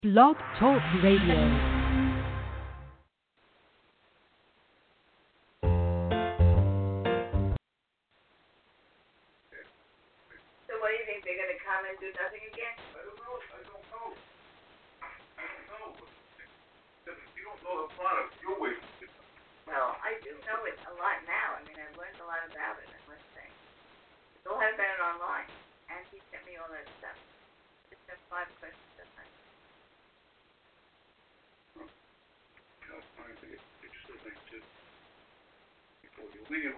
Blog Talk Radio. So what do you think? They're going to come and do nothing again? I don't know. I don't know. I don't know. You don't know the product. You're waiting. Well, I do know it a lot now. I mean, I've learned a lot about it, I must say. Still haven't got it online. And he sent me all that stuff. Just have 5 questions at night. You know, I think it's still things to before you leave.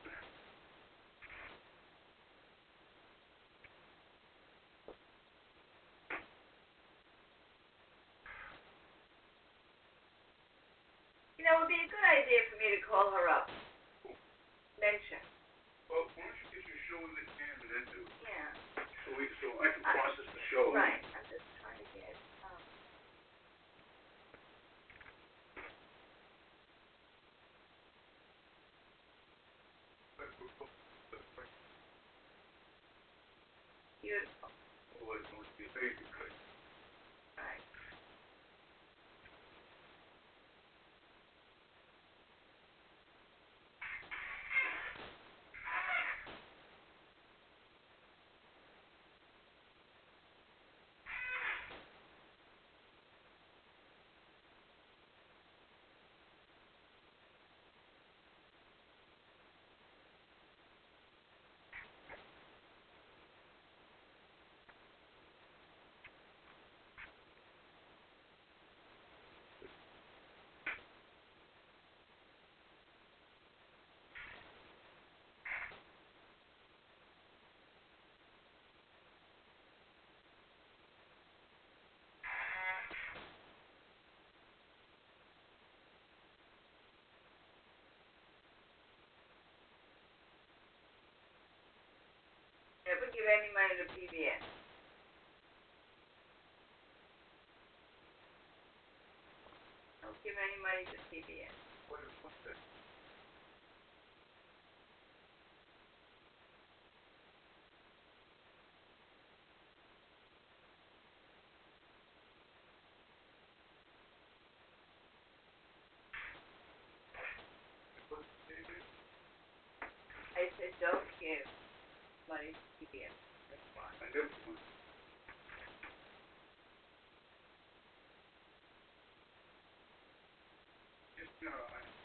You know, it would be a good idea for me to call her up. Mention. Well, why don't you get your show in the can and then do it? Yeah. So I can process the show. Right. I'm just trying to get. Beautiful. Otherwise, it's going to be a baby cut. Right. Never give any money to PBS. Don't give any money to PBS. What's that? I said don't give money to PBS. That's why. I never won. Just, you know,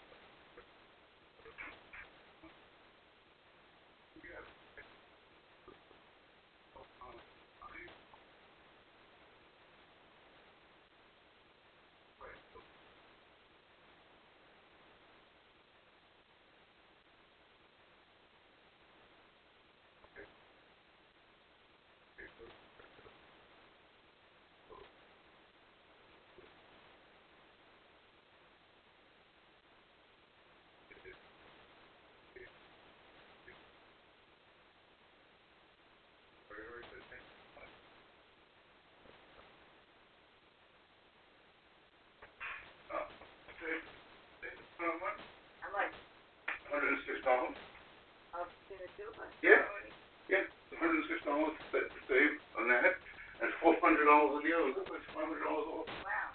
How much? $106. Of the super? Yeah. Yeah, $106 to save on that, and $400 on the other. That's $500 off. Wow.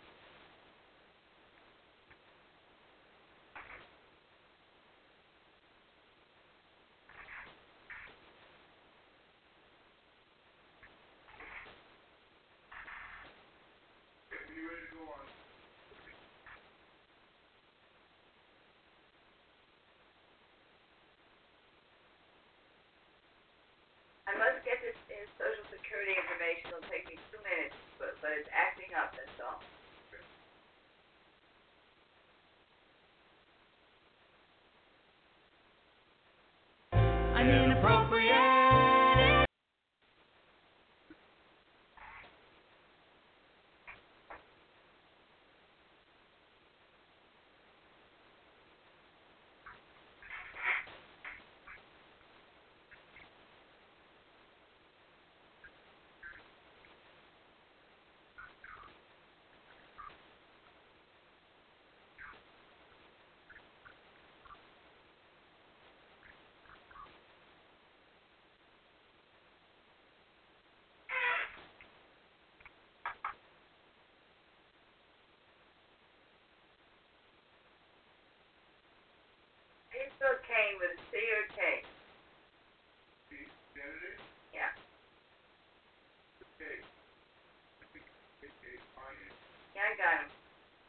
Okay, you ready to go on? I must get this Social Security information. It'll take me 2 minutes, but it's acting up, that's all. I'm inappropriate. Yeah, I got him.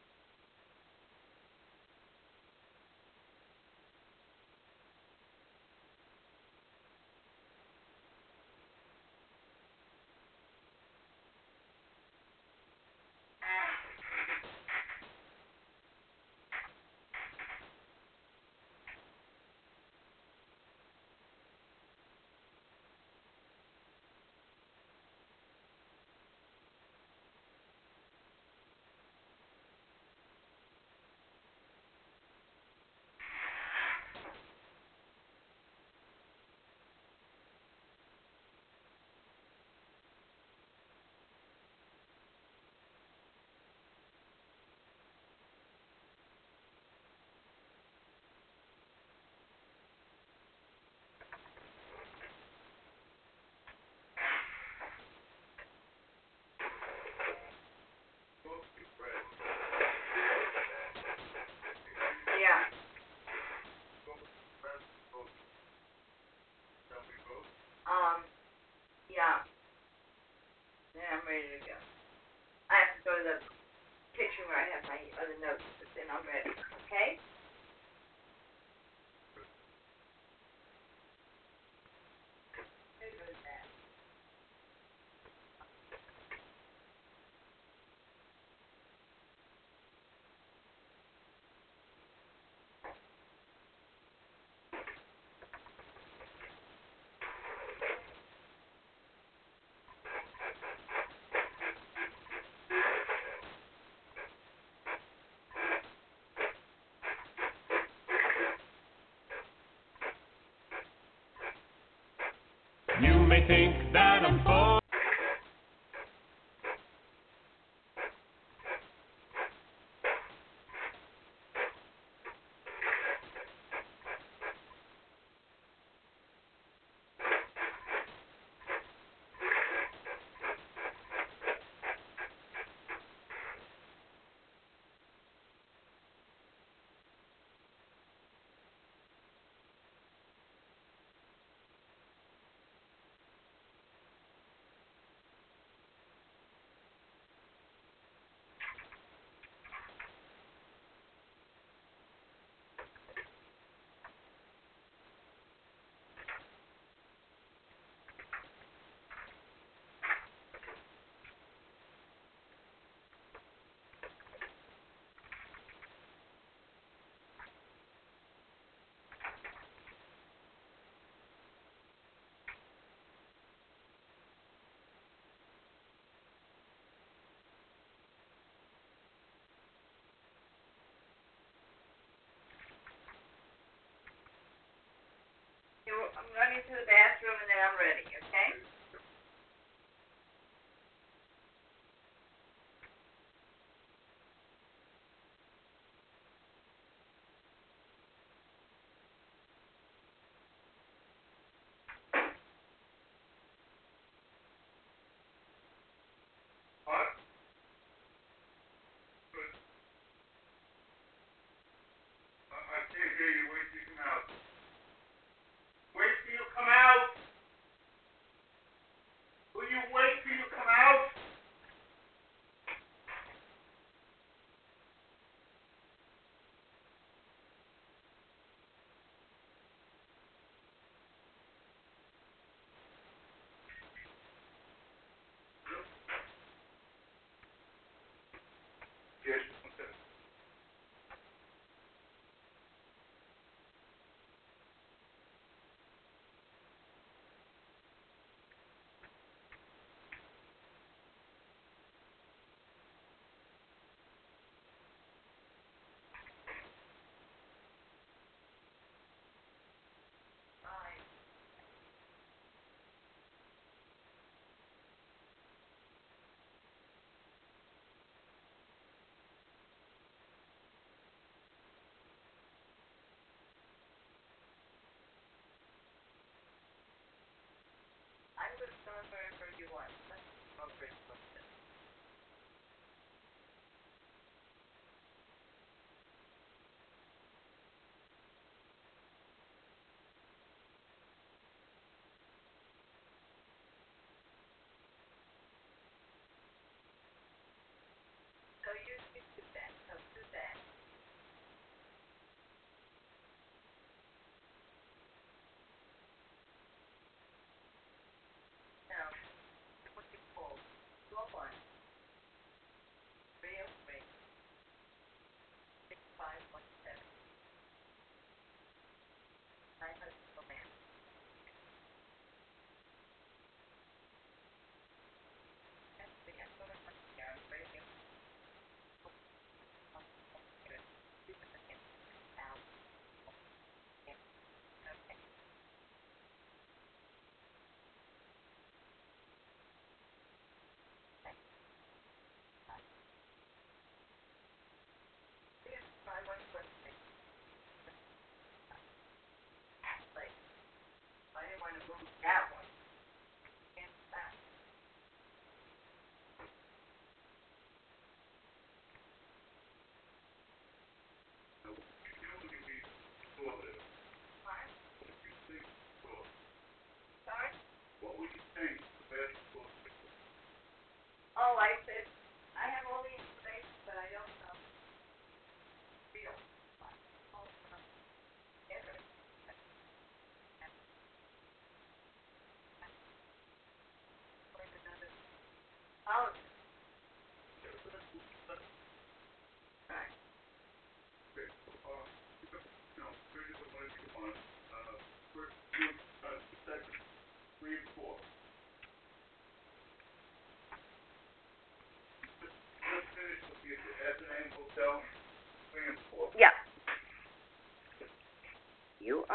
Yeah. Yeah. Then I'm ready to go. I have to go to the kitchen where I have my other notes, but then I'm ready. Okay? You may think that I'm full. I'm running to the bathroom and then I'm ready, okay? What? I can't hear you. Wait till you come out. Wait till you come out. Will you wait till you come out? Yes. Okay. Bye.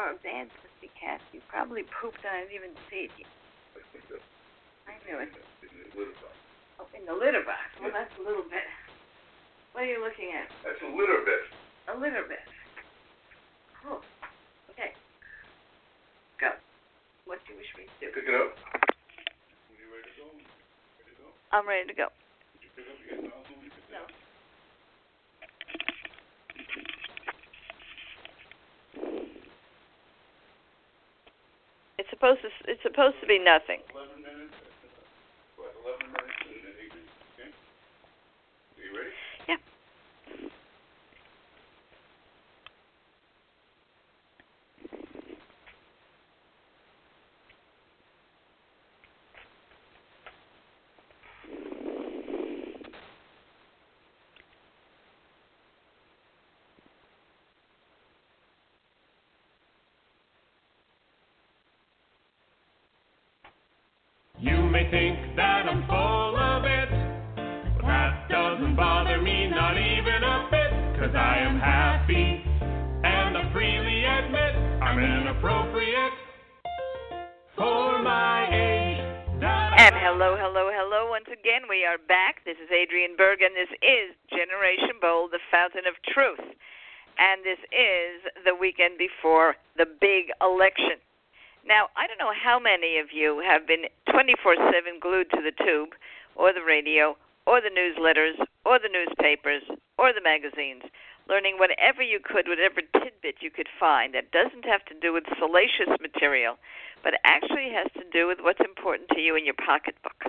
are a bad pussy cat. You probably pooped and I didn't even see it yet. I knew it. Oh, in the litter box. Well, that's a little bit. What are you looking at? That's a litter bit. A litter bit. Cool. Okay. Go. What do you wish me to do? Pick it up. Are you ready to go? I'm ready to go. Did you pick up your nozzle? No. It's supposed to be nothing. 11 minutes. What? 11 minutes and 8 minutes. Okay. Are you ready? Yeah. You may think that I'm full of it, but that doesn't bother me, not even a bit, 'cause I am happy, and I freely admit I'm inappropriate for my age. And hello once again. We are back. This is Adrienne Berg, and this is Generation Bold, the fountain of truth. And this is the weekend before the big election. Now, I don't know how many of you have been 24/7 glued to the tube or the radio or the newsletters or the newspapers or the magazines, learning whatever you could, whatever tidbit you could find that doesn't have to do with salacious material, but actually has to do with what's important to you in your pocketbook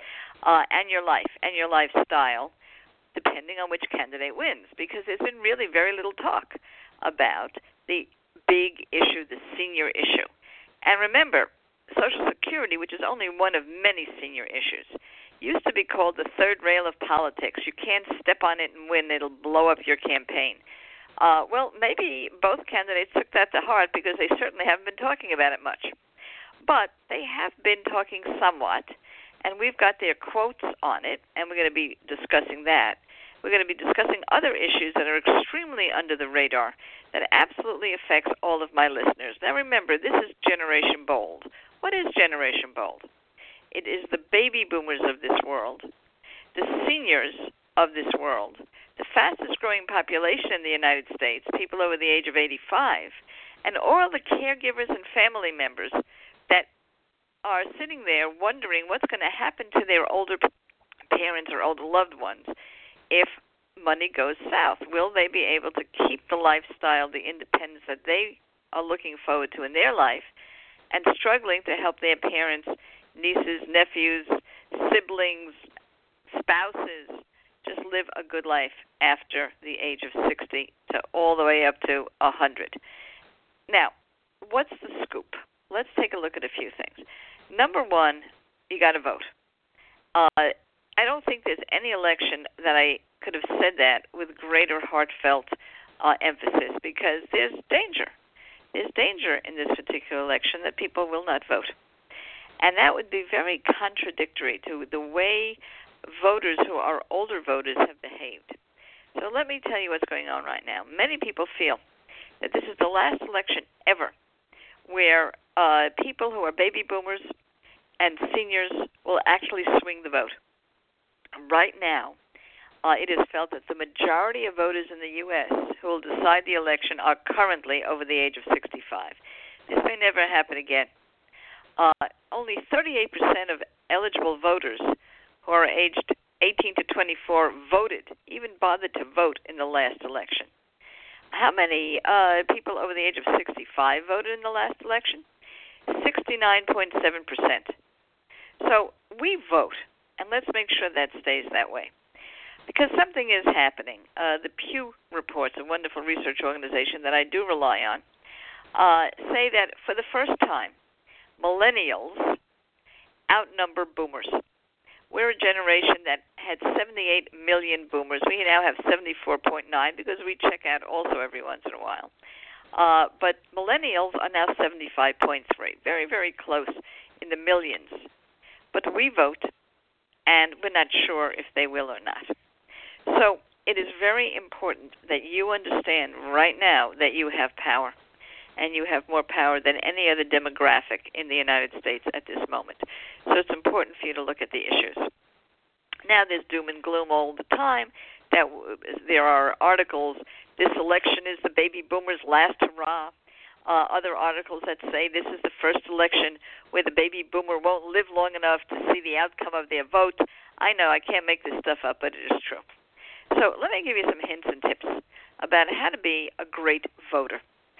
and your life and your lifestyle, depending on which candidate wins, because there's been really very little talk about the big issue, the senior issue. And remember, Social Security, which is only one of many senior issues, used to be called the third rail of politics. You can't step on it and win. It'll blow up your campaign. Well, maybe both candidates took that to heart because they certainly haven't been talking about it much. But they have been talking somewhat, and we've got their quotes on it, and we're going to be discussing that. We're going to be discussing other issues that are extremely under the radar that absolutely affects all of my listeners. Now remember, this is Generation Bold. What is Generation Bold? It is the baby boomers of this world, the seniors of this world, the fastest growing population in the United States, people over the age of 85, and all the caregivers and family members that are sitting there wondering what's going to happen to their older parents or older loved ones if money goes south. Will they be able to keep the lifestyle, the independence that they are looking forward to in their life, and struggling to help their parents, nieces, nephews, siblings, spouses just live a good life after the age of 60 to all the way up to 100. Now, what's the scoop? Let's take a look at a few things. Number one, you got to vote. I don't think there's any election that I could have said that with greater heartfelt emphasis, because there's danger. There's danger in this particular election that people will not vote. And that would be very contradictory to the way voters who are older voters have behaved. So let me tell you what's going on right now. Many people feel that this is the last election ever where people who are baby boomers and seniors will actually swing the vote. Right now, it is felt that the majority of voters in the U.S. who will decide the election are currently over the age of 65. This may never happen again. Only 38% of eligible voters who are aged 18 to 24 voted, even bothered to vote in the last election. How many people over the age of 65 voted in the last election? 69.7%. So we vote, and let's make sure that stays that way. Because something is happening. The Pew Reports, a wonderful research organization that I do rely on, say that for the first time, millennials outnumber boomers. We're a generation that had 78 million boomers. We now have 74.9 because we check out also every once in a while. But millennials are now 75.3, very, very close in the millions. But we vote, and we're not sure if they will or not. So it is very important that you understand right now that you have power. and you have more power than any other demographic in the United States at this moment. So it's important for you to look at the issues. Now there's doom and gloom all the time. That there are articles, this election is the baby boomers' last hurrah. Other articles that say this is the first election where the baby boomer won't live long enough to see the outcome of their vote. I know, I can't make this stuff up, but it is true. So let me give you some hints and tips about how to be a great voter.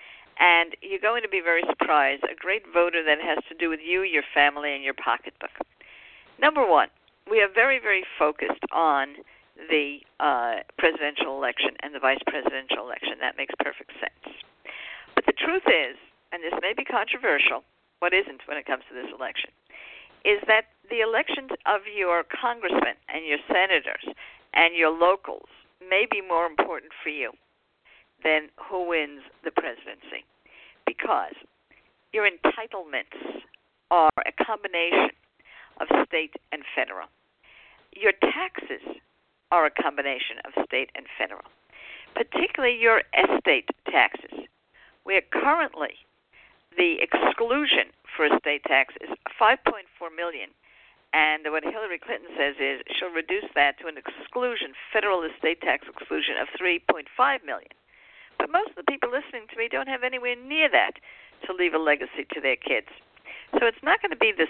And you're going to be very surprised, a great voter that has to do with you, your family, and your pocketbook. Number one, we are very, very focused on the presidential election and the vice presidential election. That makes perfect sense. But the truth is, and this may be controversial, what isn't when it comes to this election, is that the elections of your congressmen and your senators and your locals may be more important for you than who wins the presidency, because your entitlements are a combination of state and federal. Your taxes are a combination of state and federal, particularly your estate taxes, where currently the exclusion for estate tax is $5.4 million, and what Hillary Clinton says is she'll reduce that to an exclusion, federal estate tax exclusion of $3.5 million. But most of the people listening to me don't have anywhere near that to leave a legacy to their kids. So it's not going to be the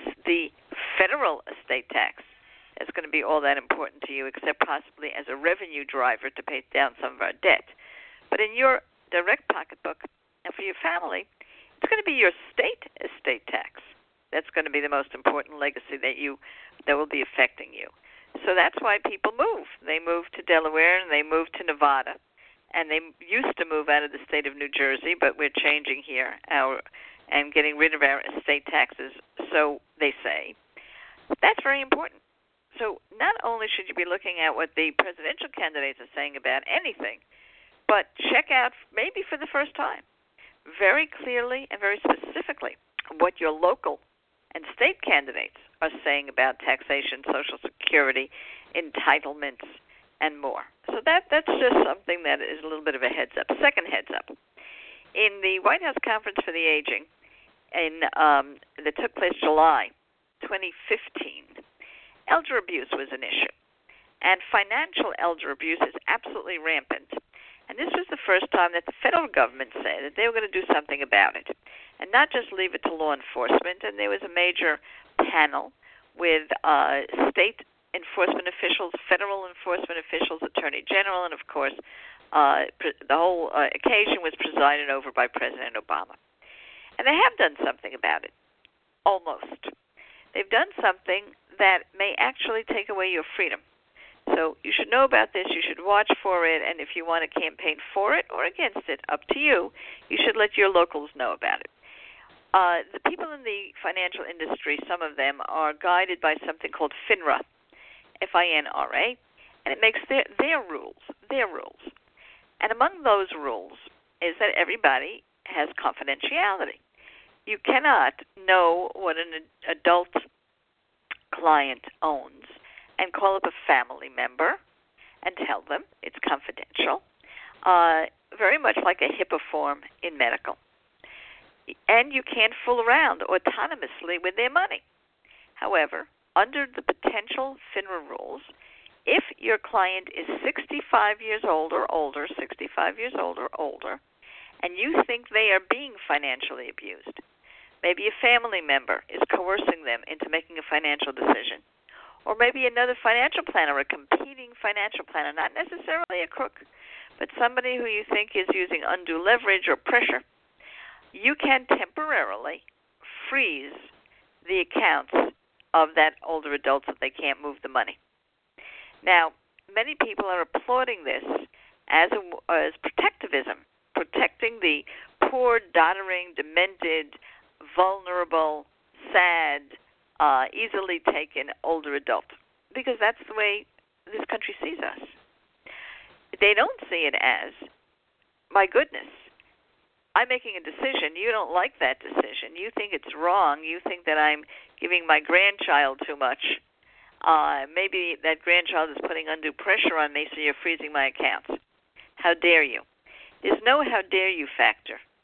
federal estate tax that's going to be all that important to you, except possibly as a revenue driver to pay down some of our debt. But in your direct pocketbook, and for your family, it's going to be your state estate tax. That's going to be the most important legacy that will be affecting you. So that's why people move. They move to Delaware and they move to Nevada. And they used to move out of the state of New Jersey, but we're changing here and getting rid of our estate taxes, so they say. That's very important. So not only should you be looking at what the presidential candidates are saying about anything, but check out, maybe for the first time, very clearly and very specifically what your local and state candidates are saying about taxation, Social Security, entitlements, and more. So that's just something that is a little bit of a heads up. Second heads up. In the White House Conference for the Aging that took place July 2015, elder abuse was an issue. And financial elder abuse is absolutely rampant. And this was the first time that the federal government said that they were going to do something about it, and not just leave it to law enforcement. And there was a major panel with state enforcement officials, federal enforcement officials, Attorney General, and, of course, the whole occasion was presided over by President Obama. And they have done something about it, almost. They've done something that may actually take away your freedom. So you should know about this. You should watch for it. And if you want to campaign for it or against it, up to you, you should let your locals know about it. The people in the financial industry, some of them, are guided by something called FINRA, FINRA, and it makes their rules. And among those rules is that everybody has confidentiality. You cannot know what an adult client owns and call up a family member and tell them it's confidential, very much like a HIPAA form in medical. And you can't fool around autonomously with their money. However, under the potential FINRA rules, if your client is 65 years old or older, and you think they are being financially abused, maybe a family member is coercing them into making a financial decision, or maybe another financial planner, a competing financial planner, not necessarily a crook, but somebody who you think is using undue leverage or pressure, you can temporarily freeze the accounts of that older adult so they can't move the money. Now, many people are applauding this as protectivism, protecting the poor, doddering, demented, vulnerable, sad, easily taken older adult, because that's the way this country sees us. They don't see it as, my goodness, I'm making a decision. You don't like that decision. You think it's wrong. You think that I'm giving my grandchild too much. Maybe that grandchild is putting undue pressure on me, so you're freezing my accounts. How dare you? There's no how dare you factor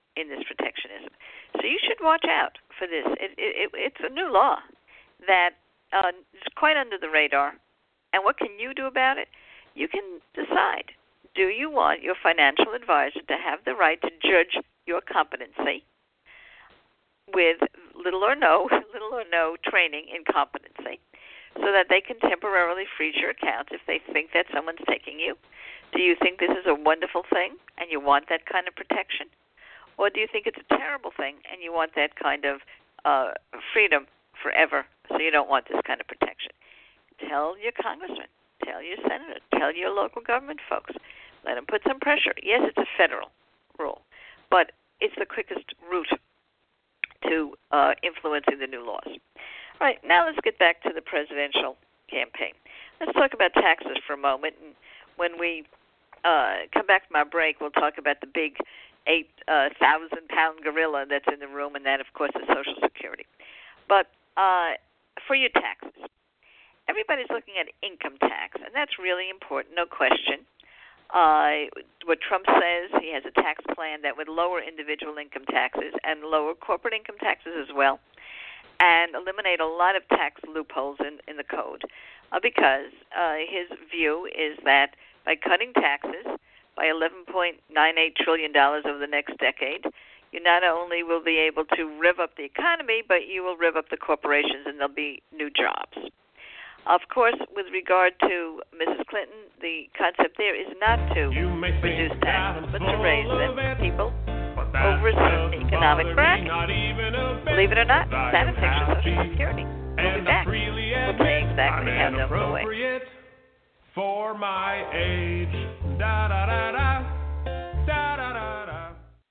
in this protectionism. So you should watch out for this. It's a new law that is quite under the radar. And what can you do about it? You can decide. Do you want your financial advisor to have the right to judge your competency with little or no training in competency, so that they can temporarily freeze your account if they think that someone's taking you? Do you think this is a wonderful thing and you want that kind of protection? Or do you think it's a terrible thing and you want that kind of freedom forever, so you don't want this kind of protection? Tell your congressman, tell your senator, tell your local government folks. Let them put some pressure. Yes, it's a federal rule, but it's the quickest route to influencing the new laws. All right, now let's get back to the presidential campaign. Let's talk about taxes for a moment. And when we come back from our break, we'll talk about the big 8,000-pound gorilla that's in the room, and that, of course, is Social Security. But for your taxes, everybody's looking at income tax, and that's really important, no question. What Trump says, he has a tax plan that would lower individual income taxes and lower corporate income taxes as well, and eliminate a lot of tax loopholes in the code, because his view is that by cutting taxes by $11.98 trillion over the next decade, you not only will be able to rev up the economy, but you will rev up the corporations, and there'll be new jobs. Of course, with regard to Mrs. Clinton, the concept there is not to reduce taxes, but to raise them for people over a certain economic bracket. Believe it or not, that affects your Social Security. We'll be back. We'll tell you exactly how they'll go away. For my age, da da da da, da da da da.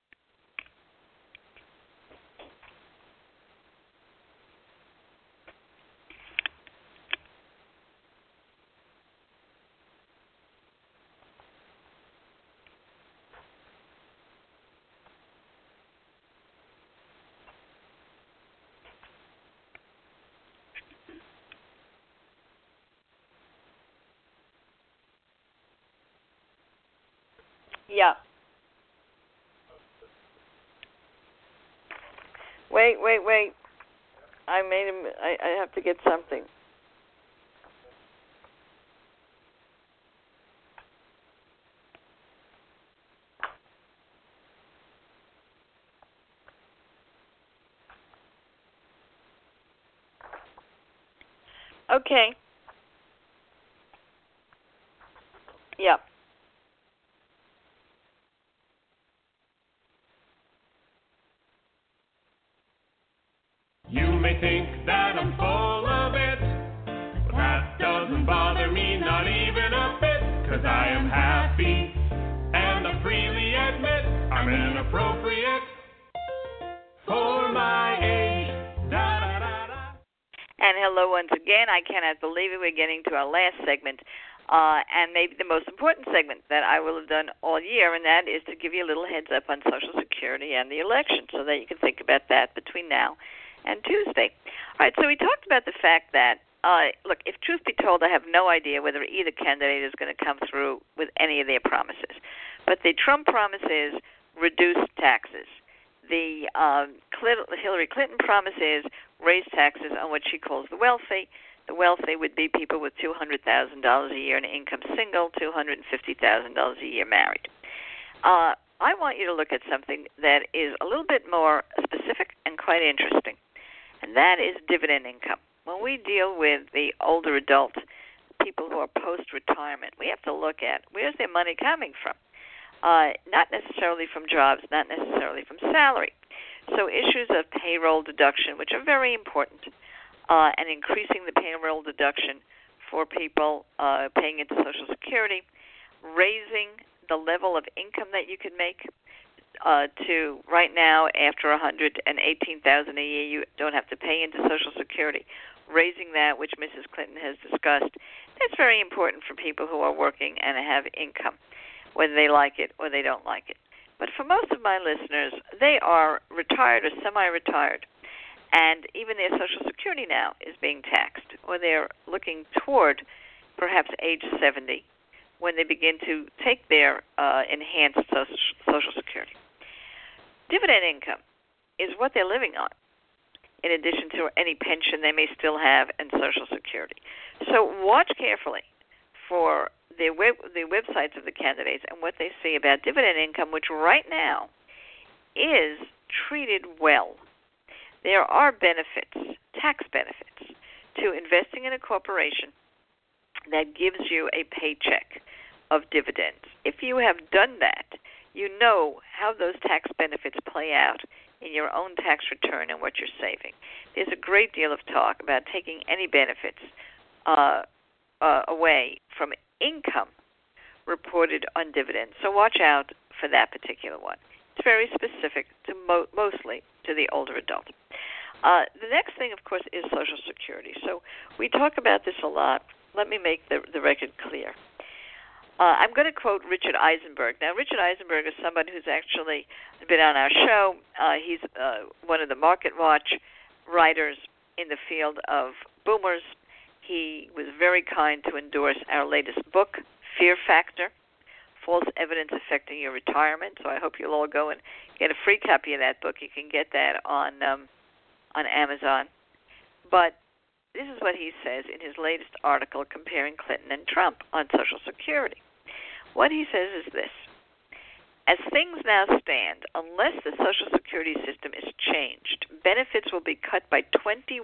Yeah. Wait. I have to get something. Okay. Yeah. You may think that I'm full of it, but that doesn't bother me, not even a bit, 'cause I am happy, and I freely admit I'm inappropriate for my age. Da, da, da, da. And hello once again. I cannot believe it. We're getting to our last segment, and maybe the most important segment that I will have done all year, and that is to give you a little heads up on Social Security and the election, so that you can think about that between now and Tuesday. All right, so we talked about the fact that, look, if truth be told, I have no idea whether either candidate is going to come through with any of their promises. But the Trump promise is reduce taxes. The Hillary Clinton promise is raise taxes on what she calls the wealthy. The wealthy would be people with $200,000 a year in income single, $250,000 a year married. I want you to look at something that is a little bit more specific and quite interesting, and that is dividend income. When we deal with the older adult people who are post-retirement, we have to look at where's their money coming from. Not necessarily from jobs, not necessarily from salary. So issues of payroll deduction, which are very important, and increasing the payroll deduction for people paying into Social Security, raising the level of income that you can make to right now, after $118,000 a year, you don't have to pay into Social Security. Raising that, which Mrs. Clinton has discussed, that's very important for people who are working and have income, whether they like it or they don't like it. But for most of my listeners, they are retired or semi-retired, and even their Social Security now is being taxed, or they're looking toward perhaps age 70 when they begin to take their enhanced Social Security. Dividend income is what they're living on, in addition to any pension they may still have and Social Security. So watch carefully for the websites of the candidates and what they say about dividend income, which right now is treated well. There are benefits, tax benefits, to investing in a corporation that gives you a paycheck of dividends. If you have done that, you know how those tax benefits play out in your own tax return and what you're saving. There's a great deal of talk about taking any benefits away from income reported on dividends. So watch out for that particular one. It's very specific to mostly to the older adult. The next thing, of course, is Social Security. So we talk about this a lot. Let me make the record clear. I'm going to quote Richard Eisenberg. Now, Richard Eisenberg is someone who's actually been on our show. He's one of the Market Watch writers in the field of boomers. He was very kind to endorse our latest book, Fear Factor, False Evidence Affecting Your Retirement. So I hope you'll all go and get a free copy of that book. You can get that on Amazon. But this is what he says in his latest article comparing Clinton and Trump on Social Security. What he says is this: as things now stand, unless the Social Security system is changed, benefits will be cut by 21%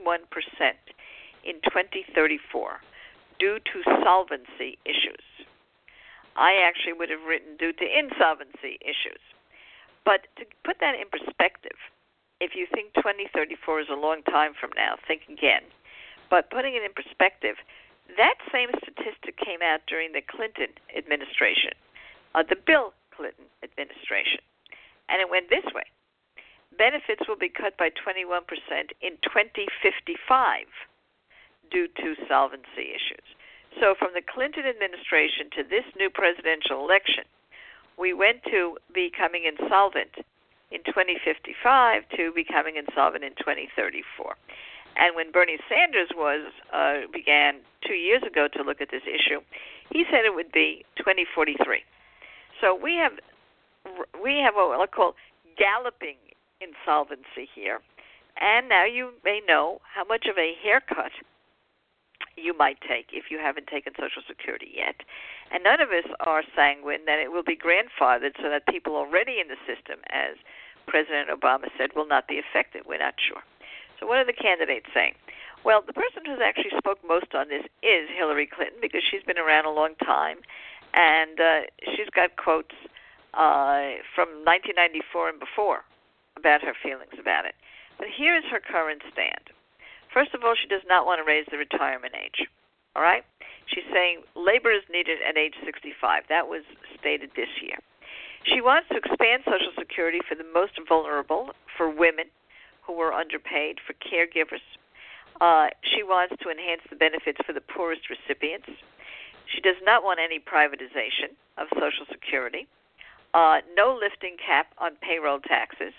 in 2034 due to solvency issues. I actually would have written due to insolvency issues. But to put that in perspective, if you think 2034 is a long time from now, think again. But putting it in perspective, that same statistic came out during the Clinton administration, the Bill Clinton administration. And it went this way: benefits will be cut by 21% in 2055 due to solvency issues. So from the Clinton administration to this new presidential election, we went to becoming insolvent in 2055 to becoming insolvent in 2034. And when Bernie Sanders began 2 years ago to look at this issue, he said it would be 2043. So we have what I'll call galloping insolvency here. And now you may know how much of a haircut you might take if you haven't taken Social Security yet. And none of us are sanguine that it will be grandfathered so that people already in the system, as President Obama said, will not be affected. We're not sure. So what are the candidates saying? Well, the person who's actually spoke most on this is Hillary Clinton, because she's been around a long time, and she's got quotes from 1994 and before about her feelings about it. But here is her current stand. First of all, she does not want to raise the retirement age. All right? She's saying labor is needed at age 65. That was stated this year. She wants to expand Social Security for the most vulnerable, for women who were underpaid, for caregivers. She wants to enhance the benefits for the poorest recipients. She does not want any privatization of Social Security. No lifting cap on payroll taxes.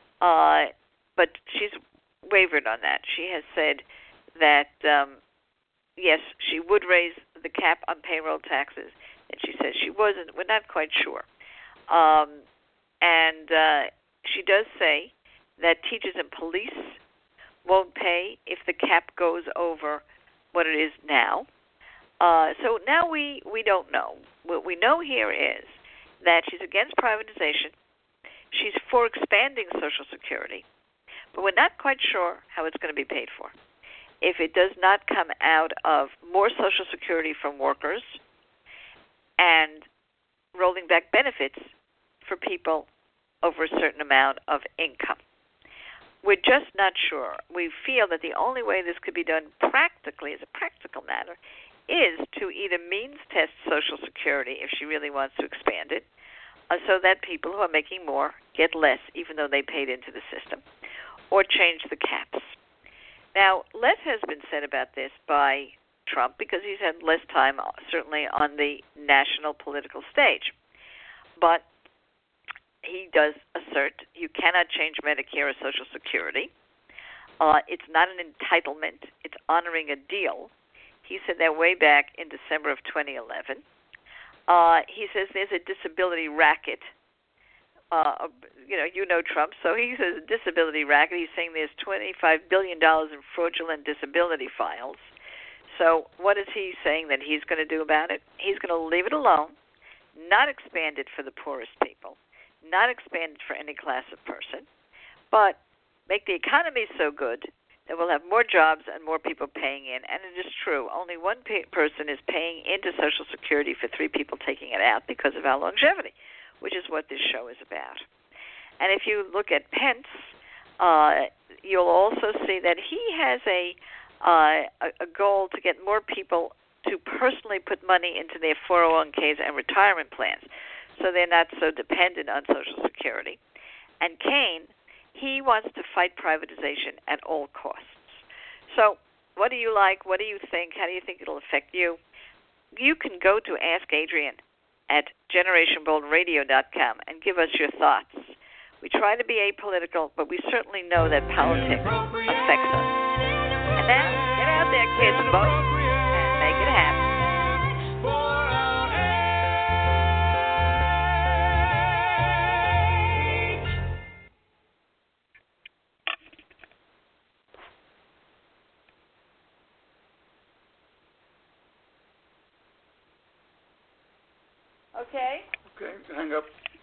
But she's wavered on that. She has said that, yes, she would raise the cap on payroll taxes, and she says she wasn't. We're not quite sure. And she does say that teachers and police won't pay if the cap goes over what it is now. So now we don't know. What we know here is that she's against privatization. She's for expanding Social Security. But we're not quite sure how it's going to be paid for. If it does not come out of more Social Security from workers and rolling back benefits for people over a certain amount of income. We're just not sure. We feel that the only way this could be done practically, as a practical matter, is to either means test Social Security if she really wants to expand it, so that people who are making more get less, even though they paid into the system, or change the caps. Now, less has been said about this by Trump because he's had less time, certainly, on the national political stage. But he does assert you cannot change Medicare or Social Security. It's not an entitlement. It's honoring a deal. He said that way back in December of 2011. He says there's a disability racket, Trump. So he says disability racket. He's saying there's $25 billion in fraudulent disability files. So what is he saying that he's going to do about it? He's going to leave it alone, not expand it for the poorest people, not expand it for any class of person, but make the economy so good that we'll have more jobs and more people paying in. And it is true. Only one person is paying into Social Security for 3 people taking it out because of our longevity, which is what this show is about. And if you look at Pence, you'll also see that he has a goal to get more people to personally put money into their 401ks and retirement plans so they're not so dependent on Social Security. And Kaine, he wants to fight privatization at all costs. So what do you like? What do you think? How do you think it'll affect you? You can go to Ask Adrian at GenerationBoldRadio.com and give us your thoughts. We try to be apolitical, but we certainly know that politics affects us. And now, get out there, kids, vote and make it happen. Okay? Okay, hang up.